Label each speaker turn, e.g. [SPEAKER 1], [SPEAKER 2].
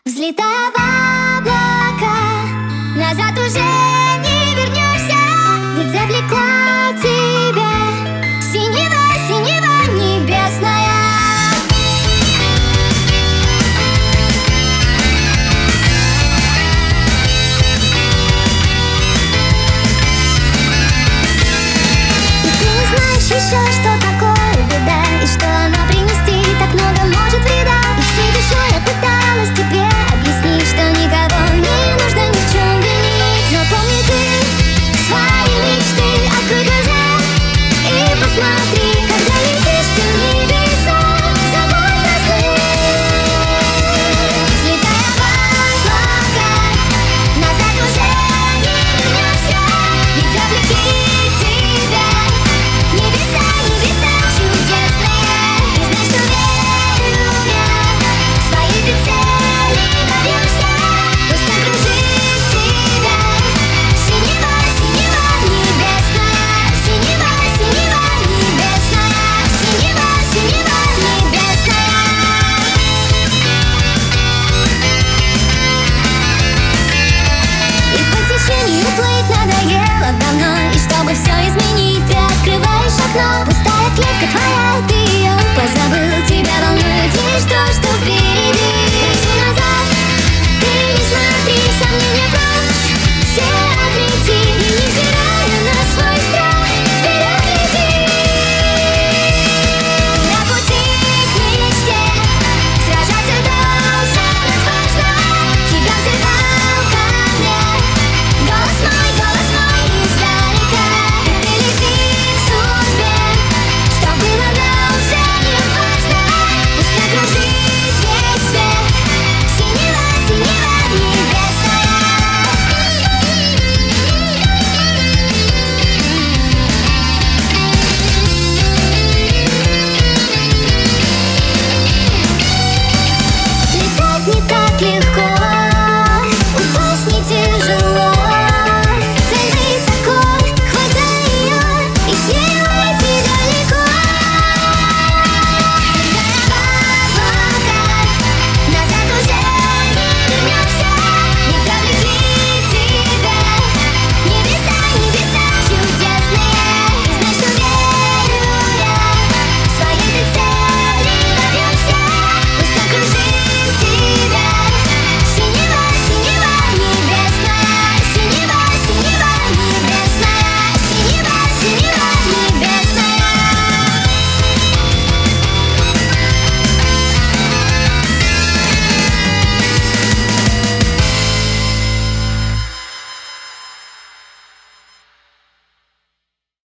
[SPEAKER 1] Взлетая в облака, назад уже не вернешься, ведь завлекла тебя синева, синева небесная. И ты не знаешь еще, что такое беда, и что она принести так много может вреда. И всей душой я пыталась тебе объяснить, что никого не нужно ни в чем винить. Но помни ты свои мечты, открой глаза и посмотри, когда летишь ты в небеса, забудь про сны. Взлетая в облака, назад уже не вернешься, ведь завлекли тебя небеса, небеса чудесные. И знай, что верю я, в свои ты цели добьешься. Пусть окружит тебя синева, синева небесная, синева, синева небесная, синева, синева небесная. И по течению плыть надоело давно, и чтобы все изменить, ты открываешь окно. Пустая клетка твоя, ты ее позабыл, тебя волнует лишь то, что